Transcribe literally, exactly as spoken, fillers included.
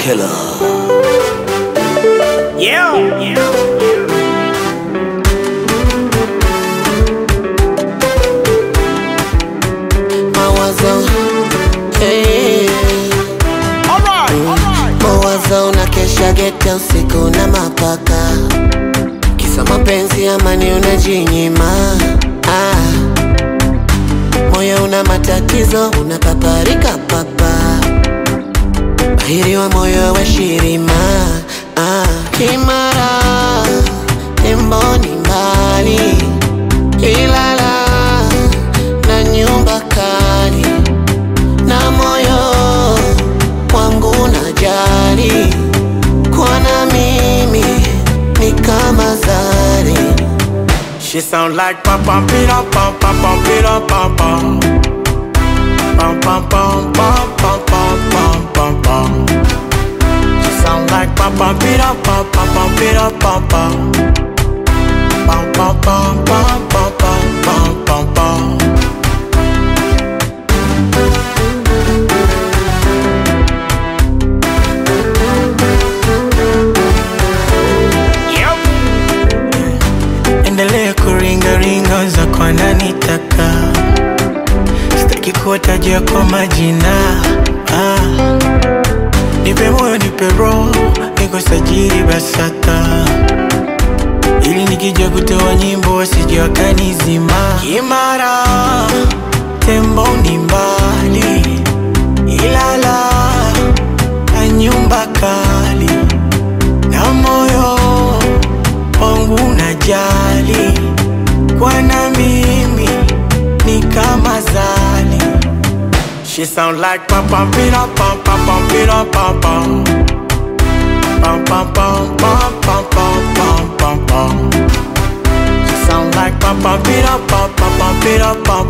killer. Yeah, yeah. Mawazo, hey. Alright, alright. Mawazo na kesha geta usiku na mapaka, kisa mapenzi amani unajinyima. Ah, moyo una matatizo unapaparika papa, bahiri wa moyo wa shirima. Ah, Kimara emboni mbali, Ilala na nyumba kali, na moyo wangu na jari, kwa na mimi ni kama zari. She sound like pam pam pira pam pam pam pira pam pam pam pam pam pam pam pam pam pam. She sound like pam pam pira pam pam pam pira pam pam pam pam pam pam pam pam pam pam. Endelea kuringa ringa za kwa nani taka, sitaki kuwatajia kwa majina. Ah, nipe moyo nipe roho, niko sajili BASATA, ili nikija kutoa nyimbo wasije wakanizima. Kimara tembo ni mbali, Ilala na nyumba kali, na moyo wangu na jali, kwa na mimi ni kama zali. She sound like pam pam pira pam pam pam pira pam pam pam pam pam pam pam pam pam pam. She sound like pam pam pira pam pam pam pira pam